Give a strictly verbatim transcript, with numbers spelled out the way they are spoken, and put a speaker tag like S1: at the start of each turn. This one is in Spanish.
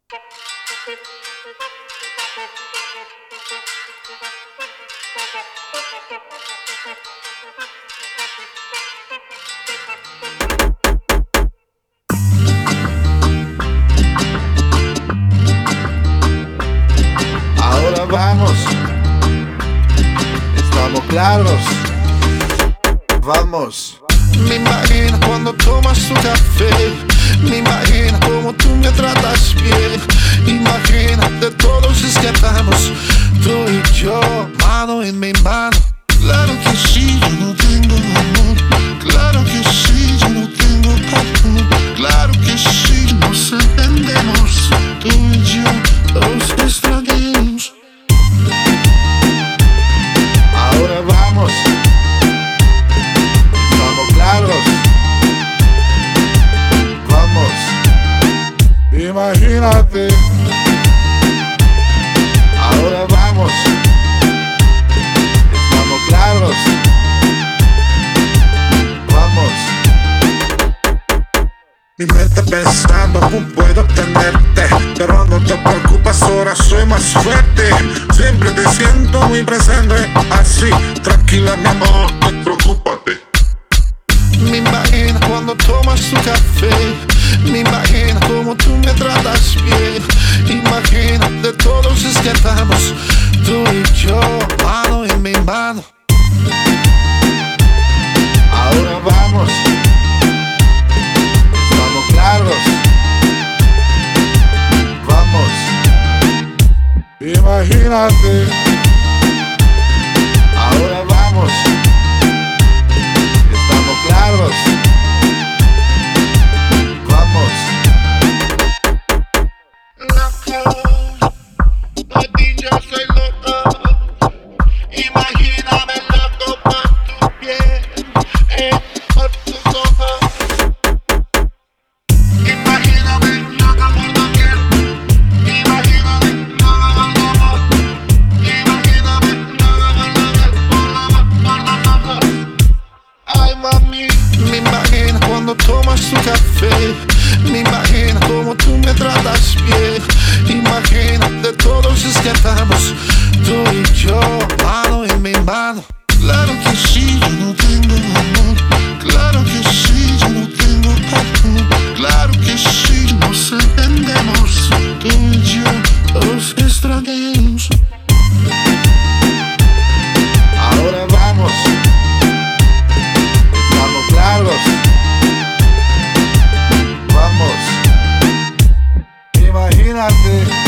S1: Ahora vamos, estamos claros, vamos.
S2: Me imagino cuando tomas tu café, me imagino como tú me tratas bien. Imagínate todos escapamos, tú y yo, mano en mi mano. Claro que sí, yo no tengo amor. Claro que sí, yo no tengo perdón. Claro que sí, nos entendemos, tú y yo, dos extraños.
S1: Ahora vamos, estamos claros, vamos. Imagínate. Ahora vamos, estamos claros, vamos.
S2: Mi mente pensando cómo puedo tenerte, pero no te preocupes, ahora soy más fuerte. Siempre te siento muy presente, así, tranquila mi amor, no preocúpate. Me imagino cuando tomas tu café, me imagino como tú me tratas bien. Imagínate todos escapamos, tú y yo, mano en mi mano.
S1: Ahora vamos, estamos claros, vamos. Imagínate. Ahora vamos, estamos claros, vamos.
S2: A ti yo soy loco, imagíname loco por tu piel, eh, por tus ojos. Imagíname loco por tu piel, imagíname loco por tu amor. Imagíname loco por tu piel, por los ojos. Ay mami, me imagino cuando tomas tu café, me imagino como tú me tratas bien. Imagínate todos escapamos, tú y yo, mano en mi mano. Claro que sí, yo no tengo amor. Claro que sí, yo no tengo perdón. Claro que sí, nos entendemos, tú y yo, dos extraños.
S1: Ahora vamos, estamos claros, vamos. Imagínate.